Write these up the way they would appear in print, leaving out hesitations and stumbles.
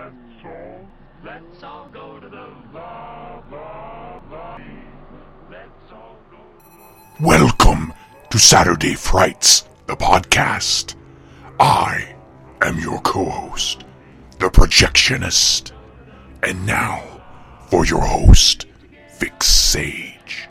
Let's all go to the lobby. Let's all go to the... Welcome to Saturday Frights, the podcast. I am your co-host, the Projectionist. And now, for your host, Vic Sage.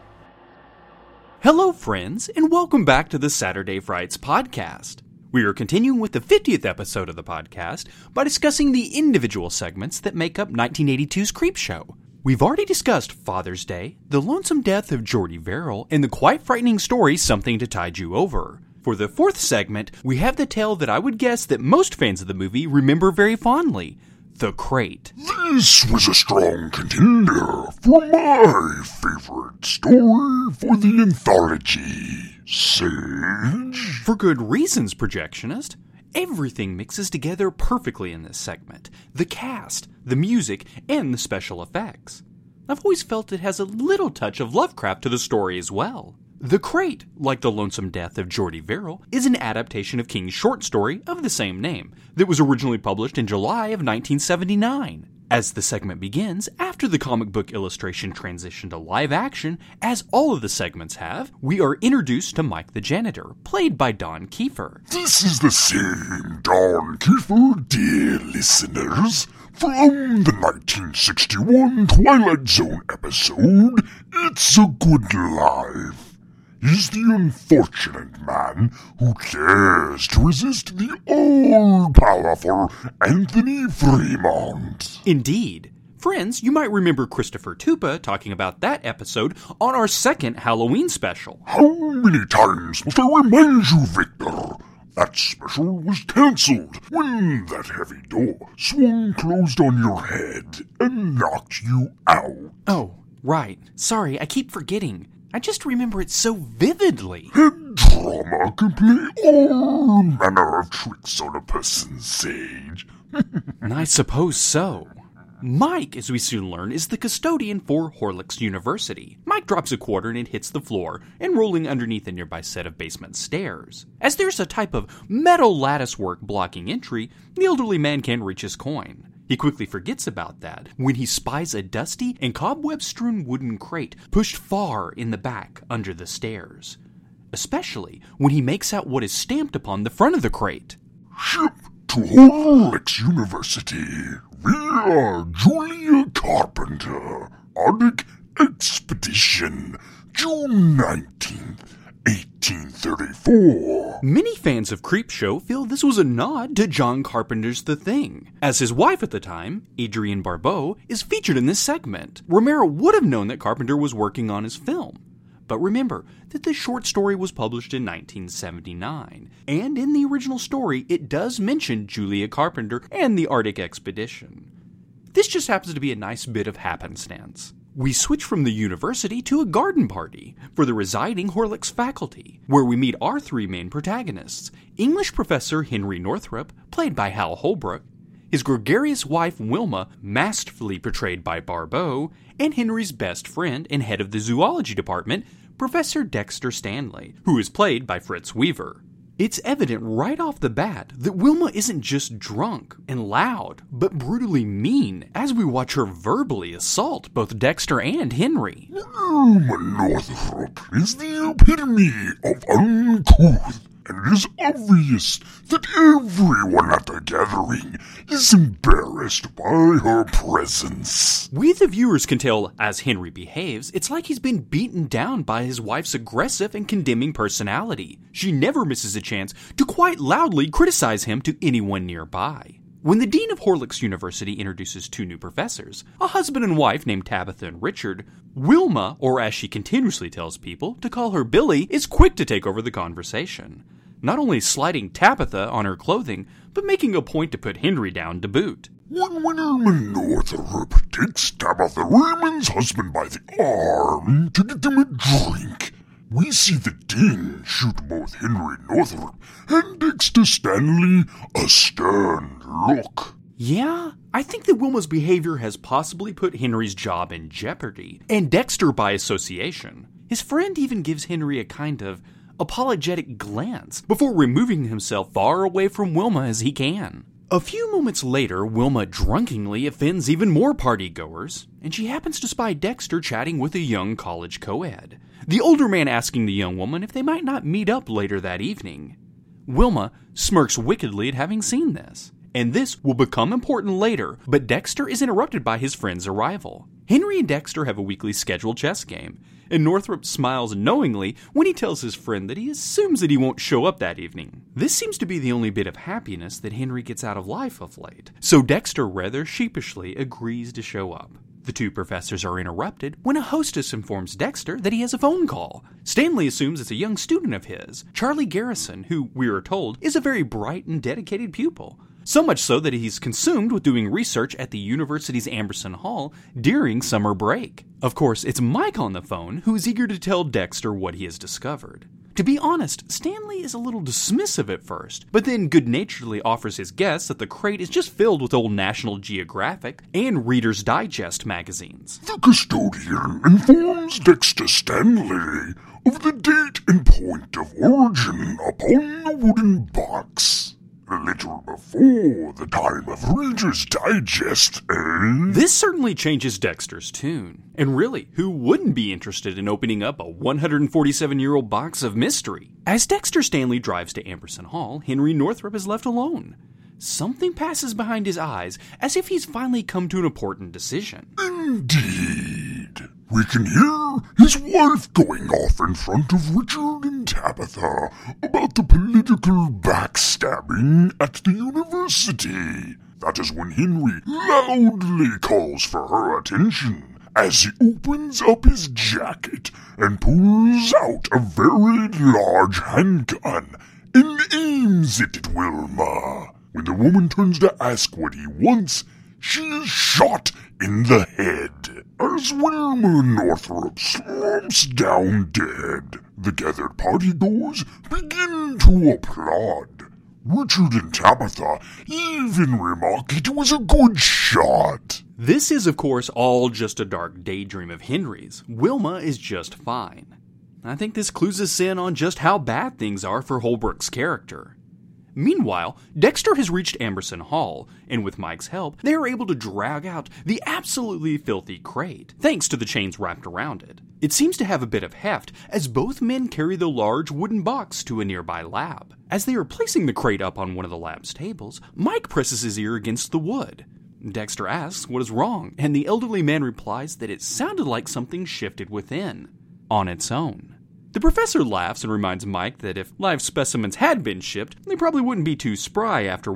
Hello, friends, and welcome back to the Saturday Frights podcast. We are continuing with the 50th episode of the podcast by discussing the individual segments that make up 1982's Creepshow. We've already discussed Father's Day, the lonesome death of Jordy Verrill, and the quite frightening story Something to Tide You Over. For the fourth segment, we have the tale that I would guess that most fans of the movie remember very fondly, The Crate. This was a strong contender for my favorite story for the anthology. Sage? For good reasons, Projectionist. Everything mixes together perfectly in this segment. The cast, the music, and the special effects. I've always felt it has a little touch of Lovecraft to the story as well. The Crate, like the lonesome death of Jordy Verrill, is an adaptation of King's short story of the same name that was originally published in July of 1979. As the segment begins, after the comic book illustration transition to live action, as all of the segments have, we are introduced to Mike the janitor, played by Don Kiefer. This is the same Don Kiefer, dear listeners, from the 1961 Twilight Zone episode, It's a Good Life. He's the unfortunate man who dares to resist the all-powerful Anthony Fremont. Indeed. Friends, you might remember Christopher Tupa talking about that episode on our second Halloween special. How many times must I remind you, Victor? That special was cancelled when that heavy door swung closed on your head and knocked you out. Oh, right. Sorry, I keep forgetting. I just remember it so vividly. Head trauma can play all manner of tricks on a person, Sage. I suppose so. Mike, as we soon learn, is the custodian for Horlicks University. Mike drops a quarter and it hits the floor, and rolling underneath a nearby set of basement stairs. As there's a type of metal latticework blocking entry, the elderly man can't reach his coin. He quickly forgets about that when he spies a dusty and cobweb-strewn wooden crate pushed far in the back under the stairs. Especially when he makes out what is stamped upon the front of the crate. Ship to Horlicks University via Julia Carpenter. Arctic Expedition, June 19th. 1834. Many fans of Creepshow feel this was a nod to John Carpenter's The Thing, as his wife at the time, Adrienne Barbeau, is featured in this segment. Romero would have known that Carpenter was working on his film. But remember that the short story was published in 1979, and in the original story it does mention Julia Carpenter and the Arctic Expedition. This just happens to be a nice bit of happenstance. We switch from the university to a garden party for the residing Horlicks faculty, where we meet our three main protagonists, English professor Henry Northrop, played by Hal Holbrook, his gregarious wife Wilma, masterfully portrayed by Barbeau, and Henry's best friend and head of the zoology department, Professor Dexter Stanley, who is played by Fritz Weaver. It's evident right off the bat that Wilma isn't just drunk and loud, but brutally mean as we watch her verbally assault both Dexter and Henry. Wilma Northrop is the epitome of uncouth, and it is obvious that everyone at the gathering is embarrassed by her presence. We the viewers can tell as Henry behaves, it's like he's been beaten down by his wife's aggressive and condemning personality. She never misses a chance to quite loudly criticize him to anyone nearby. When the dean of Horlicks University introduces two new professors, a husband and wife named Tabitha and Richard, Wilma, or as she continuously tells people to call her Billy, is quick to take over the conversation. Not only slighting Tabitha on her clothing, but making a point to put Henry down to boot. When Wilma Northrop takes Tabitha Raymond's husband by the arm to get them a drink, we see the dean shoot both Henry Northrop and Dexter Stanley a stern look. Yeah, I think that Wilma's behavior has possibly put Henry's job in jeopardy, and Dexter by association. His friend even gives Henry a kind of apologetic glance before removing himself far away from Wilma as he can. A few moments later, Wilma drunkenly offends even more partygoers, and she happens to spy Dexter chatting with a young college co-ed, the older man asking the young woman if they might not meet up later that evening. Wilma smirks wickedly at having seen this, and this will become important later, but Dexter is interrupted by his friend's arrival. Henry and Dexter have a weekly scheduled chess game, and Northrop smiles knowingly when he tells his friend that he assumes that he won't show up that evening. This seems to be the only bit of happiness that Henry gets out of life of late, so Dexter rather sheepishly agrees to show up. The two professors are interrupted when a hostess informs Dexter that he has a phone call. Stanley assumes it's a young student of his, Charlie Garrison, who, we are told, is a very bright and dedicated pupil. So much so that he's consumed with doing research at the university's Amberson Hall during summer break. Of course, it's Mike on the phone who's eager to tell Dexter what he has discovered. To be honest, Stanley is a little dismissive at first, but then good-naturedly offers his guess that the crate is just filled with old National Geographic and Reader's Digest magazines. The custodian informs Dexter Stanley of the date and point of origin upon the wooden box. A little before the time of Reader's Digest, eh? This certainly changes Dexter's tune. And really, who wouldn't be interested in opening up a 147-year-old box of mystery? As Dexter Stanley drives to Amberson Hall, Henry Northrop is left alone. Something passes behind his eyes, as if he's finally come to an important decision. Indeed. We can hear his wife going off in front of Richard and Tabitha about the political backstabbing at the university. That is when Henry loudly calls for her attention as he opens up his jacket and pulls out a very large handgun and aims it at Wilma. When the woman turns to ask what he wants, she is shot in the head. As Wilma Northrop slumps down dead, the gathered partygoers begin to applaud. Richard and Tabitha even remark it was a good shot. This is, of course, all just a dark daydream of Henry's. Wilma is just fine. I think this clues us in on just how bad things are for Holbrook's character. Meanwhile, Dexter has reached Amberson Hall, and with Mike's help, they are able to drag out the absolutely filthy crate, thanks to the chains wrapped around it. It seems to have a bit of heft, as both men carry the large wooden box to a nearby lab. As they are placing the crate up on one of the lab's tables, Mike presses his ear against the wood. Dexter asks what is wrong, and the elderly man replies that it sounded like something shifted within, on its own. The professor laughs and reminds Mike that if live specimens had been shipped, they probably wouldn't be too spry after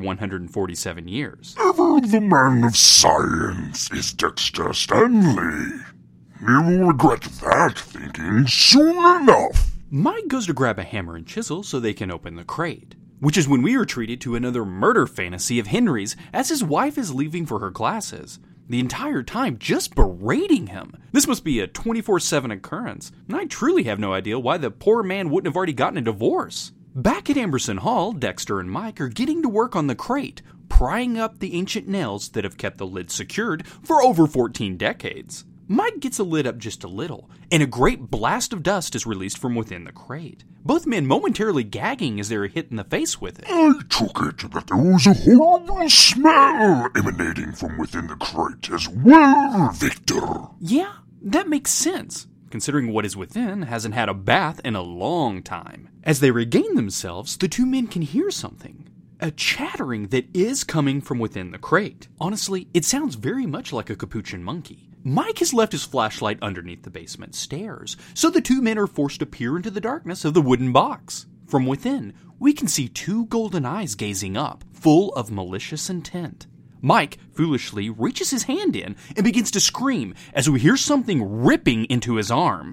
147 years. Ever the man of science is Dexter Stanley. He will regret that thinking soon enough. Mike goes to grab a hammer and chisel so they can open the crate, which is when we are treated to another murder fantasy of Henry's as his wife is leaving for her classes. The entire time just berating him. This must be a 24/7 occurrence, and I truly have no idea why the poor man wouldn't have already gotten a divorce. Back at Amberson Hall, Dexter and Mike are getting to work on the crate, prying up the ancient nails that have kept the lid secured for over 14 decades. Mike gets the lid up just a little, and a great blast of dust is released from within the crate, both men momentarily gagging as they are hit in the face with it. I took it that there was a horrible smell emanating from within the crate as well, Victor. Yeah, that makes sense, considering what is within hasn't had a bath in a long time. As they regain themselves, the two men can hear something. A chattering that is coming from within the crate. Honestly, it sounds very much like a capuchin monkey. Mike has left his flashlight underneath the basement stairs, so the two men are forced to peer into the darkness of the wooden box. From within, we can see two golden eyes gazing up, full of malicious intent. Mike foolishly reaches his hand in and begins to scream as we hear something ripping into his arm.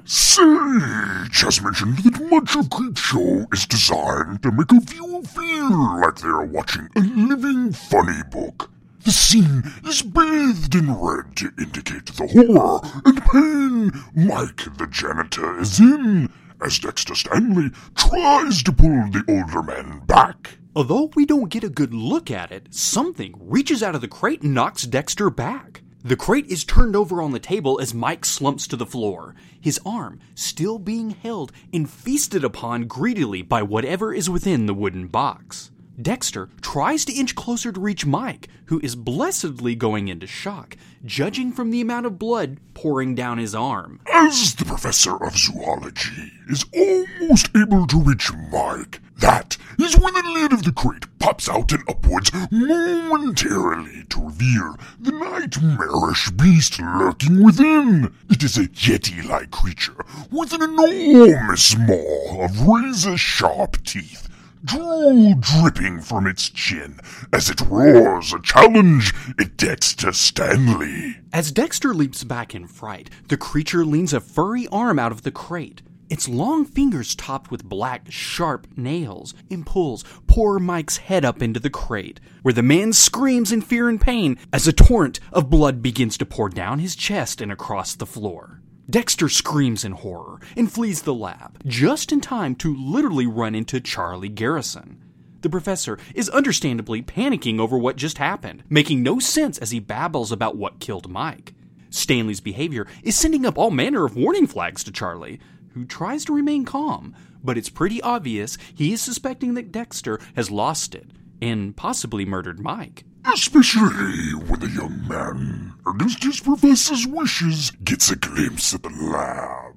Sage has mentioned that much of Creepshow is designed to make a viewer feel like they are watching a living funny book. The scene is bathed in red to indicate the horror and pain Mike the janitor is in, as Dexter Stanley tries to pull the older man back. Although we don't get a good look at it, something reaches out of the crate and knocks Dexter back. The crate is turned over on the table as Mike slumps to the floor, his arm still being held and feasted upon greedily by whatever is within the wooden box. Dexter tries to inch closer to reach Mike, who is blessedly going into shock, judging from the amount of blood pouring down his arm. As the professor of zoology is almost able to reach Mike, that is when the lid of the crate pops out and upwards momentarily to reveal the nightmarish beast lurking within. It is a yeti-like creature with an enormous maw of razor-sharp teeth, drool dripping from its chin as it roars a challenge at Dexter Stanley. As Dexter leaps back in fright, the creature leans a furry arm out of the crate. Its long fingers topped with black, sharp nails and pulls poor Mike's head up into the crate, where the man screams in fear and pain as a torrent of blood begins to pour down his chest and across the floor. Dexter screams in horror and flees the lab, just in time to literally run into Charlie Garrison. The professor is understandably panicking over what just happened, making no sense as he babbles about what killed Mike. Stanley's behavior is sending up all manner of warning flags to Charlie, who tries to remain calm, but it's pretty obvious he is suspecting that Dexter has lost it and possibly murdered Mike. Especially when the young man, against his professor's wishes, gets a glimpse of the lab.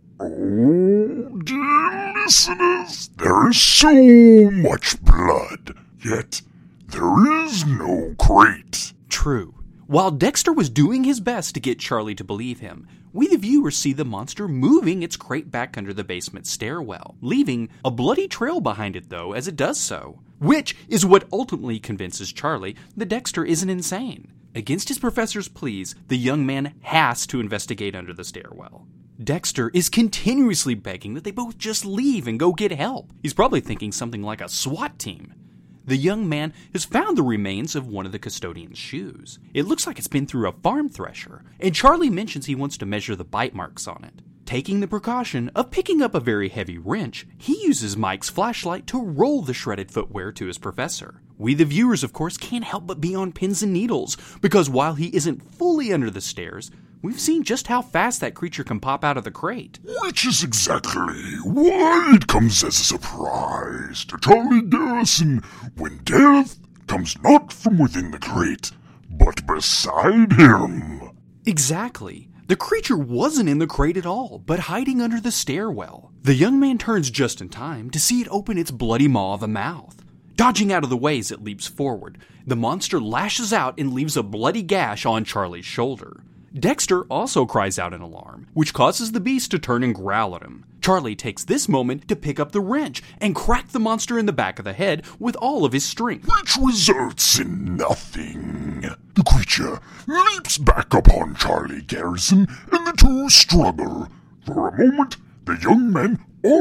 Oh, dear listeners, there is so much blood, yet there is no crate. True. While Dexter was doing his best to get Charlie to believe him, we the viewers see the monster moving its crate back under the basement stairwell, leaving a bloody trail behind it though as it does so, which is what ultimately convinces Charlie that Dexter isn't insane. Against his professor's pleas, the young man has to investigate under the stairwell. Dexter is continuously begging that they both just leave and go get help. He's probably thinking something like a SWAT team. The young man has found the remains of one of the custodian's shoes. It looks like it's been through a farm thresher, and Charlie mentions he wants to measure the bite marks on it. Taking the precaution of picking up a very heavy wrench, he uses Mike's flashlight to roll the shredded footwear to his professor. We the viewers, of course, can't help but be on pins and needles, because while he isn't fully under the stairs, we've seen just how fast that creature can pop out of the crate. Which is exactly why it comes as a surprise to Charlie Garrison when death comes not from within the crate, but beside him. Exactly. The creature wasn't in the crate at all, but hiding under the stairwell. The young man turns just in time to see it open its bloody maw of a mouth. Dodging out of the way as it leaps forward, the monster lashes out and leaves a bloody gash on Charlie's shoulder. Dexter also cries out in alarm, which causes the beast to turn and growl at him. Charlie takes this moment to pick up the wrench and crack the monster in the back of the head with all of his strength. Which results in nothing. The creature leaps back upon Charlie Garrison, and the two struggle. For a moment, the young man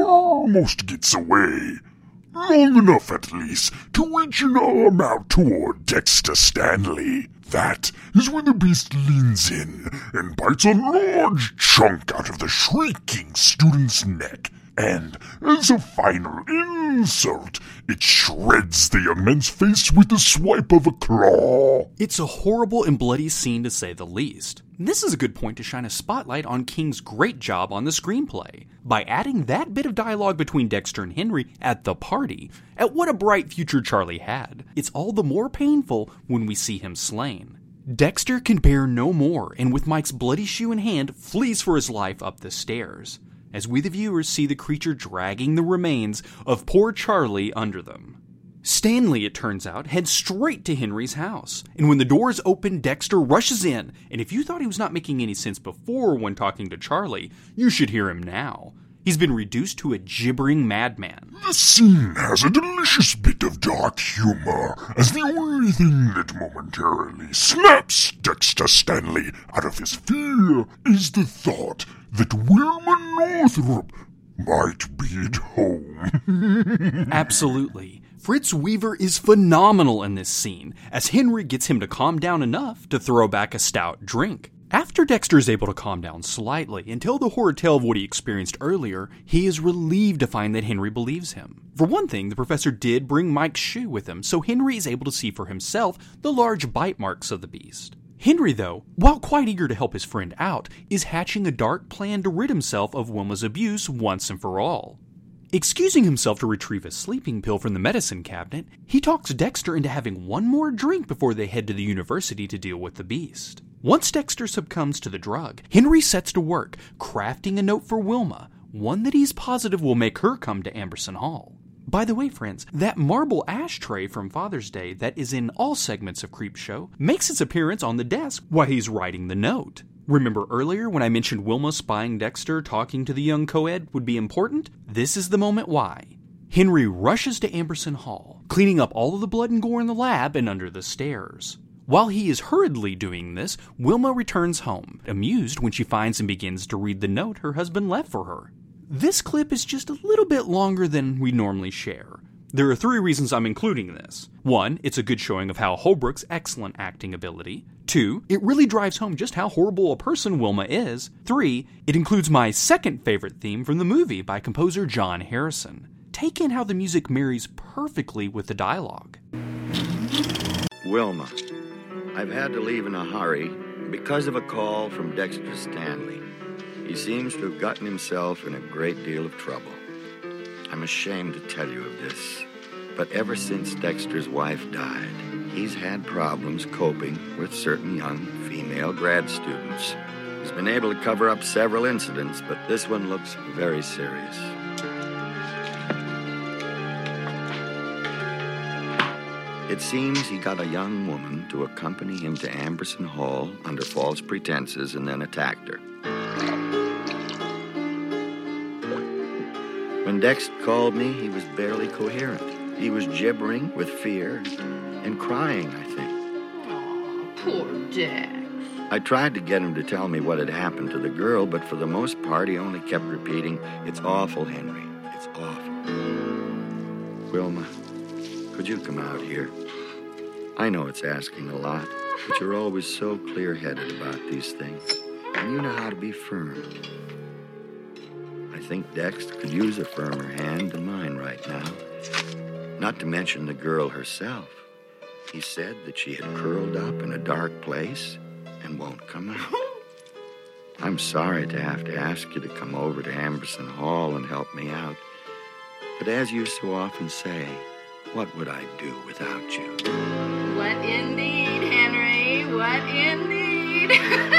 almost gets away. Long enough, at least, to reach an arm out toward Dexter Stanley. That is when the beast leans in and bites a large chunk out of the shrieking student's neck. And, as a final insult, it shreds the young man's face with the swipe of a claw. It's a horrible and bloody scene to say the least. This is a good point to shine a spotlight on King's great job on the screenplay, by adding that bit of dialogue between Dexter and Henry at the party, at what a bright future Charlie had. It's all the more painful when we see him slain. Dexter can bear no more, and with Mike's bloody shoe in hand, flees for his life up the stairs, as we the viewers see the creature dragging the remains of poor Charlie under them. Stanley, it turns out, heads straight to Henry's house, and when the doors open, Dexter rushes in, and if you thought he was not making any sense before when talking to Charlie, you should hear him now. He's been reduced to a gibbering madman. The scene has a delicious bit of dark humor, as the only thing that momentarily snaps Dexter Stanley out of his fear is the thought that Wilma Northrop might be at home. Absolutely. Fritz Weaver is phenomenal in this scene, as Henry gets him to calm down enough to throw back a stout drink. After Dexter is able to calm down slightly and tell the horrid tale of what he experienced earlier, he is relieved to find that Henry believes him. For one thing, the professor did bring Mike's shoe with him, so Henry is able to see for himself the large bite marks of the beast. Henry, though, while quite eager to help his friend out, is hatching a dark plan to rid himself of Wilma's abuse once and for all. Excusing himself to retrieve a sleeping pill from the medicine cabinet, he talks Dexter into having one more drink before they head to the university to deal with the beast. Once Dexter succumbs to the drug, Henry sets to work, crafting a note for Wilma, one that he's positive will make her come to Amberson Hall. By the way, friends, that marble ashtray from Father's Day that is in all segments of Creepshow makes its appearance on the desk while he's writing the note. Remember earlier when I mentioned Wilma spying Dexter talking to the young co-ed would be important? This is the moment why. Henry rushes to Amberson Hall, cleaning up all of the blood and gore in the lab and under the stairs. While he is hurriedly doing this, Wilma returns home, amused when she finds and begins to read the note her husband left for her. This clip is just a little bit longer than we normally share. There are 3 reasons I'm including this. 1, it's a good showing of Hal Holbrook's excellent acting ability. 2, it really drives home just how horrible a person Wilma is. 3, it includes my second favorite theme from the movie by composer John Harrison. Take in how the music marries perfectly with the dialogue. Wilma, I've had to leave in a hurry because of a call from Dexter Stanley. He seems to have gotten himself in a great deal of trouble. I'm ashamed to tell you of this, but ever since Dexter's wife died, he's had problems coping with certain young female grad students. He's been able to cover up several incidents, but this one looks very serious. It seems he got a young woman to accompany him to Amberson Hall under false pretenses and then attacked her. When Dex called me, he was barely coherent. He was gibbering with fear and crying, I think. Oh, poor Dex. I tried to get him to tell me what had happened to the girl, but for the most part, he only kept repeating, "It's awful, Henry. It's awful." Wilma, could you come out here? I know it's asking a lot, but you're always so clear-headed about these things, and you know how to be firm. I think Dex could use a firmer hand than mine right now. Not to mention the girl herself. He said that she had curled up in a dark place and won't come out. I'm sorry to have to ask you to come over to Amberson Hall and help me out. But as you so often say, what would I do without you? What indeed, Henry? What indeed?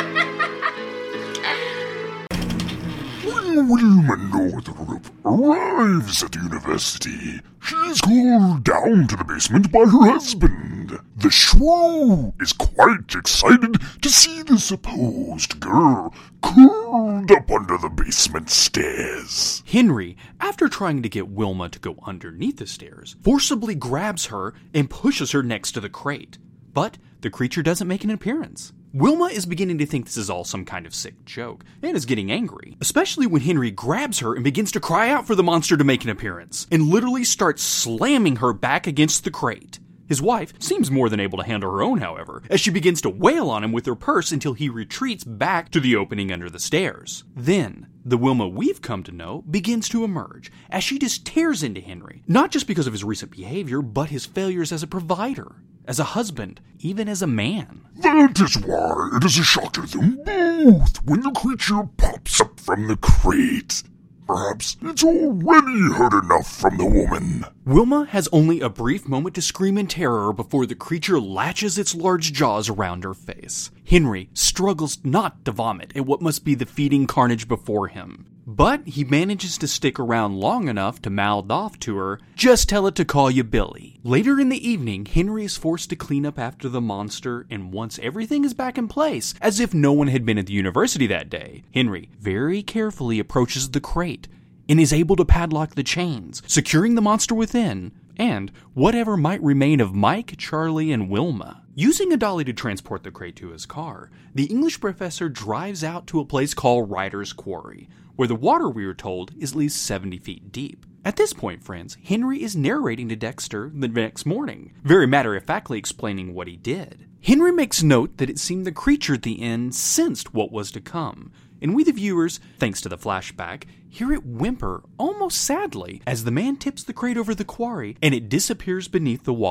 When Wilma Northup arrives at the university, she is called down to the basement by her husband. The shrew is quite excited to see the supposed girl curled up under the basement stairs. Henry, after trying to get Wilma to go underneath the stairs, forcibly grabs her and pushes her next to the crate. But the creature doesn't make an appearance. Wilma is beginning to think this is all some kind of sick joke, and is getting angry, especially when Henry grabs her and begins to cry out for the monster to make an appearance, and literally starts slamming her back against the crate. His wife seems more than able to handle her own, however, as she begins to wail on him with her purse until he retreats back to the opening under the stairs. Then, the Wilma we've come to know begins to emerge, as she just tears into Henry, not just because of his recent behavior, but his failures as a provider, as a husband, even as a man. That is why it is a shock to them both when the creature pops up from the crate. Perhaps it's already heard enough from the woman. Wilma has only a brief moment to scream in terror before the creature latches its large jaws around her face. Henry struggles not to vomit at what must be the feeding carnage before him. But he manages to stick around long enough to mouth off to her, "Just tell it to call you Billy." Later in the evening, Henry is forced to clean up after the monster, and once everything is back in place, as if no one had been at the university that day, Henry very carefully approaches the crate and is able to padlock the chains, securing the monster within, and whatever might remain of Mike, Charlie, and Wilma. Using a dolly to transport the crate to his car, the English professor drives out to a place called Ryder's Quarry, where the water, we are told, is at least 70 feet deep. At this point, friends, Henry is narrating to Dexter the next morning, very matter-of-factly explaining what he did. Henry makes note that it seemed the creature at the end sensed what was to come, and we the viewers, thanks to the flashback, hear it whimper, almost sadly, as the man tips the crate over the quarry and it disappears beneath the water.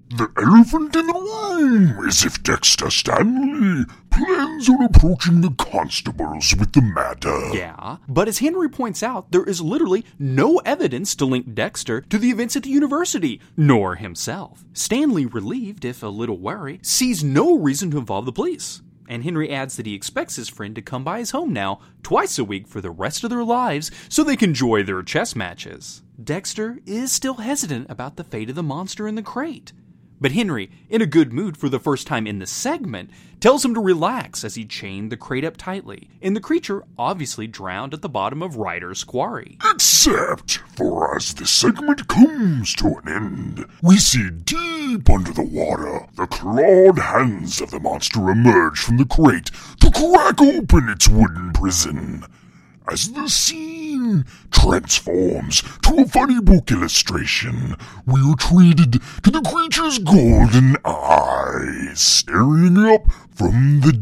The elephant in the room is if Dexter Stanley plans on approaching the constables with the matter. Yeah, but as Henry points out, there is literally no evidence to link Dexter to the events at the university, nor himself. Stanley, relieved if a little wary, sees no reason to involve the police. And Henry adds that he expects his friend to come by his home now twice a week for the rest of their lives so they can enjoy their chess matches. Dexter is still hesitant about the fate of the monster in the crate. But Henry, in a good mood for the first time in the segment, tells him to relax as he chained the crate up tightly, and the creature obviously drowned at the bottom of Ryder's quarry. Except for as the segment comes to an end, we see deep under the water the clawed hands of the monster emerge from the crate to crack open its wooden prison. As the scene transforms to a funny book illustration, we are treated to the creature's golden eyes staring up from the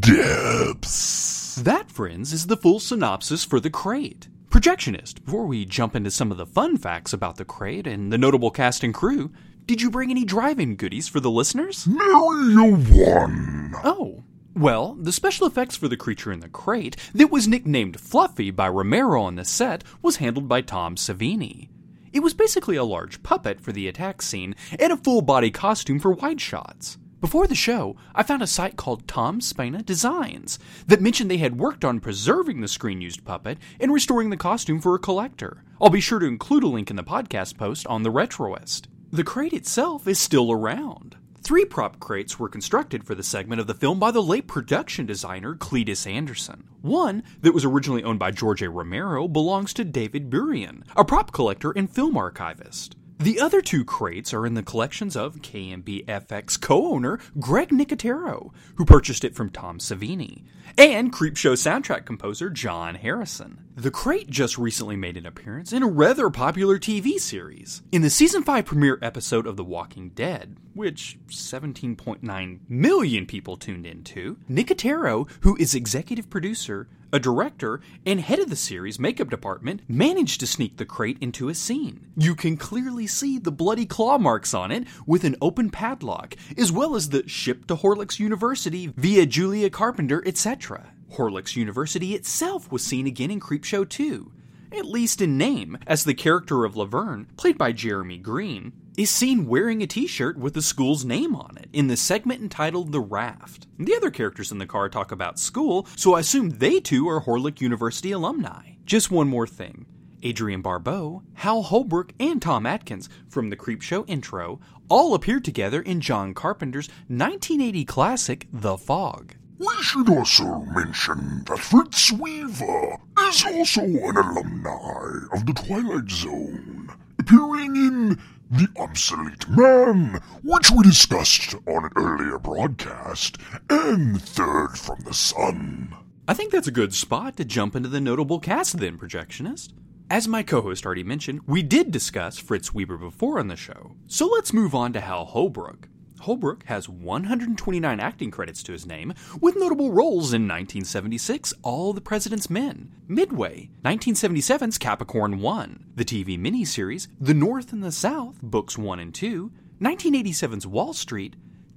depths. That, friends, is the full synopsis for the crate. Projectionist, before we jump into some of the fun facts about the crate and the notable cast and crew, did you bring any drive-in goodies for the listeners? Nary a one. Oh. Well, the special effects for the creature in the crate that was nicknamed Fluffy by Romero on the set was handled by Tom Savini. It was basically a large puppet for the attack scene and a full-body costume for wide shots. Before the show, I found a site called Tom Spina Designs that mentioned they had worked on preserving the screen-used puppet and restoring the costume for a collector. I'll be sure to include a link in the podcast post on the Retroist. The crate itself is still around. 3 prop crates were constructed for the segment of the film by the late production designer Cletus Anderson. One that was originally owned by George A. Romero belongs to David Burian, a prop collector and film archivist. The other 2 crates are in the collections of KMB-FX co-owner Greg Nicotero, who purchased it from Tom Savini, and Creepshow soundtrack composer John Harrison. The crate just recently made an appearance in a rather popular TV series. In the Season 5 premiere episode of The Walking Dead, which 17.9 million people tuned into, Nicotero, who is executive producer, a director, and head of the series' makeup department, managed to sneak the crate into a scene. You can clearly see the bloody claw marks on it with an open padlock, as well as the ship to Horlicks University via Julia Carpenter, etc. Horlicks University itself was seen again in Creepshow 2, at least in name, as the character of Laverne, played by Jeremy Green, is seen wearing a t-shirt with the school's name on it in the segment entitled The Raft. The other characters in the car talk about school, so I assume they too are Horlick University alumni. Just one more thing. Adrienne Barbeau, Hal Holbrook, and Tom Atkins from the Creepshow intro all appeared together in John Carpenter's 1980 classic, The Fog. We should also mention that Fritz Weaver is also an alumni of the Twilight Zone, appearing in The Obsolete Man, which we discussed on an earlier broadcast, and Third from the Sun. I think that's a good spot to jump into the notable cast then, Projectionist. As my co-host already mentioned, we did discuss Fritz Weaver before on the show, so let's move on to Hal Holbrook. Holbrook has 129 acting credits to his name, with notable roles in 1976's All the President's Men, Midway, 1977's Capricorn 1, the TV miniseries The North and the South, Books 1 and 2, 1987's Wall Street,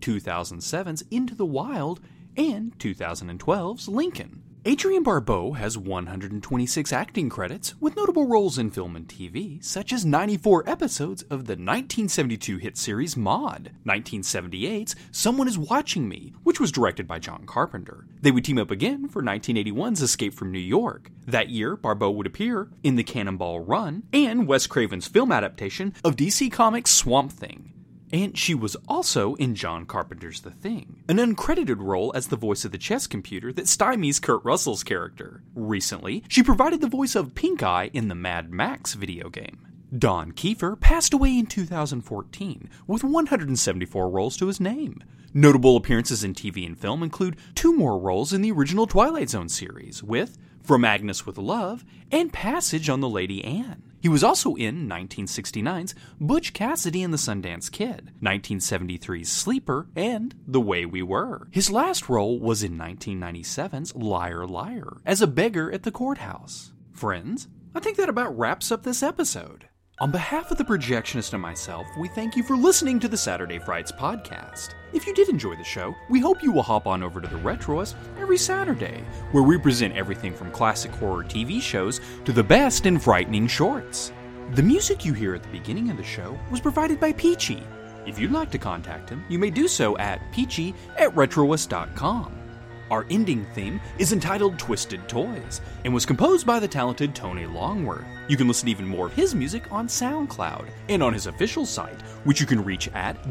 2007's Into the Wild, and 2012's Lincoln. Adrienne Barbeau has 126 acting credits, with notable roles in film and TV, such as 94 episodes of the 1972 hit series Maude, 1978's Someone Is Watching Me, which was directed by John Carpenter. They would team up again for 1981's Escape from New York. That year, Barbeau would appear in The Cannonball Run and Wes Craven's film adaptation of DC Comics' Swamp Thing. And she was also in John Carpenter's The Thing, an uncredited role as the voice of the chess computer that stymies Kurt Russell's character. Recently, she provided the voice of Pink Eye in the Mad Max video game. Don Kiefer passed away in 2014 with 174 roles to his name. Notable appearances in TV and film include 2 more roles in the original Twilight Zone series with From Agnes with Love and Passage on the Lady Anne. He was also in 1969's Butch Cassidy and the Sundance Kid, 1973's Sleeper, and The Way We Were. His last role was in 1997's Liar Liar, as a beggar at the courthouse. Friends, I think that about wraps up this episode. On behalf of the projectionist and myself, we thank you for listening to the Saturday Frights podcast. If you did enjoy the show, we hope you will hop on over to the Retroist every Saturday, where we present everything from classic horror TV shows to the best in frightening shorts. The music you hear at the beginning of the show was provided by Peachy. If you'd like to contact him, you may do so at peachy@retroist.com. Our ending theme is entitled Twisted Toys and was composed by the talented Tony Longworth. You can listen to even more of his music on SoundCloud and on his official site, which you can reach at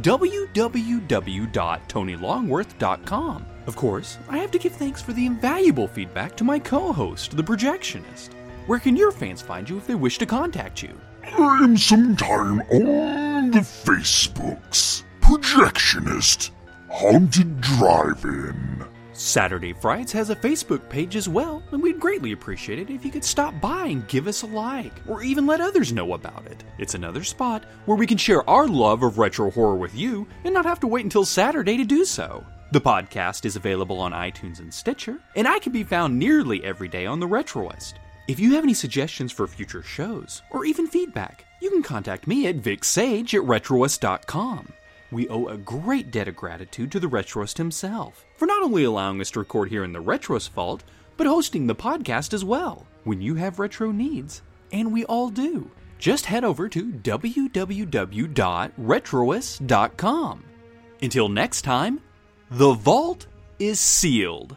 www.tonylongworth.com. Of course, I have to give thanks for the invaluable feedback to my co-host, the Projectionist. Where can your fans find you if they wish to contact you? I am sometime on the Facebooks. Projectionist. Haunted Drive-In. Saturday Frights has a Facebook page as well, and we'd greatly appreciate it if you could stop by and give us a like, or even let others know about it. It's another spot where we can share our love of retro horror with you and not have to wait until Saturday to do so. The podcast is available on iTunes and Stitcher, and I can be found nearly every day on the Retroist. If you have any suggestions for future shows, or even feedback, you can contact me at vicsage@retroist.com. We owe a great debt of gratitude to the Retroist himself for not only allowing us to record here in the Retroist Vault, but hosting the podcast as well. When you have retro needs, and we all do, just head over to www.retroist.com. Until next time, the vault is sealed.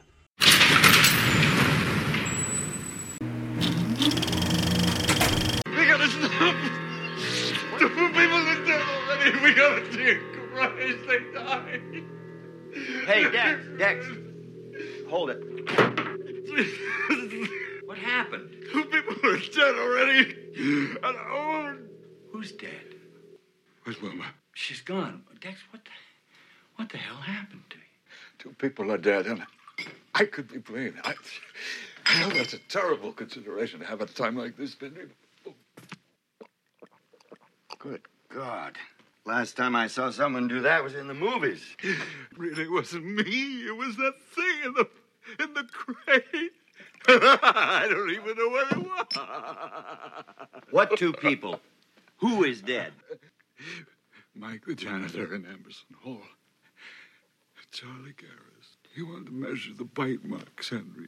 We gotta stop! Two people are dead already! We gotta take Christ, they died! Hey, Dex! Hold it. What happened? Two people are dead already! And Who's dead? Where's Wilma? She's gone. Dex, what the hell happened to you? Two people are dead, and I could be blamed. I know that's a terrible consideration to have at a time like this, Benny. Good God. Last time I saw someone do that was in the movies. Really wasn't me. It was that thing in the crate. I don't even know what it was. What two people? Who is dead? Mike, the janitor in Emerson Hall. Charlie Garris. He wanted to measure the bite marks, Henry.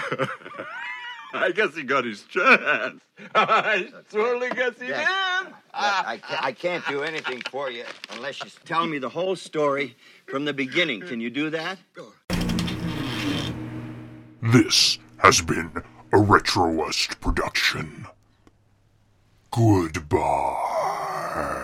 I guess he got his chance. I surely guess he did. I can't do anything for you unless you tell me the whole story from the beginning. Can you do that? This has been a Retroist production. Goodbye.